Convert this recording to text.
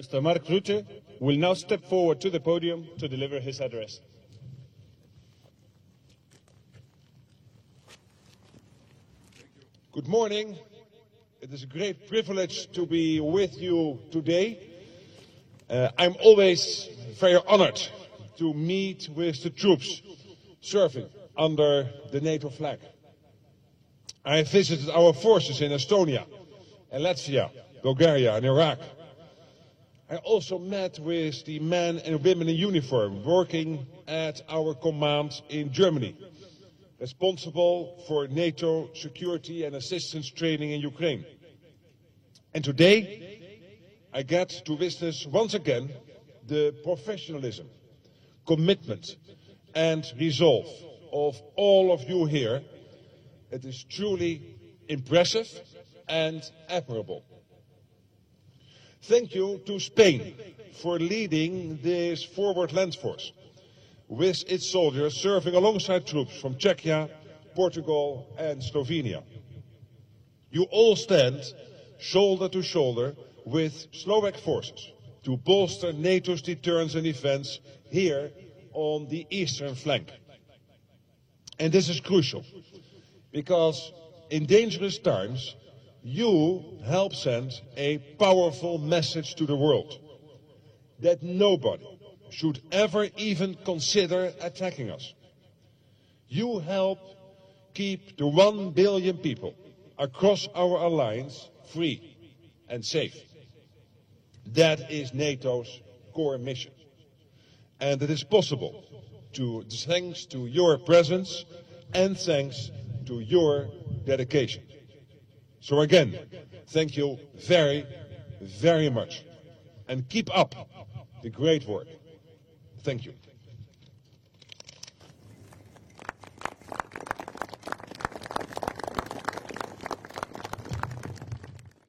Mr. Mark Rutte will now step forward to the podium to deliver his address. Good morning. It is a great privilege to be with you today. I'm always very honored to meet with the troops serving under the NATO flag. I visited our forces in Estonia and Latvia, Bulgaria and Iraq. I also met with the men and women in uniform working at our command in Germany, responsible for NATO security and assistance training in Ukraine. And today, I get to witness once again the professionalism, commitment and resolve of all of you here. It is truly impressive and admirable. Thank you to Spain for leading this forward land force, with its soldiers serving alongside troops from Czechia, Portugal and Slovenia. You all stand shoulder to shoulder with Slovak forces to bolster NATO's deterrence and defense here on the eastern flank. And this is crucial, because in dangerous times, you help send a powerful message to the world that nobody should ever even consider attacking us. You help keep the 1 billion people across our alliance free and safe. That is NATO's core mission. And it is possible thanks to your presence and thanks to your dedication. So again, thank you very, very much. And keep up the great work. Thank you.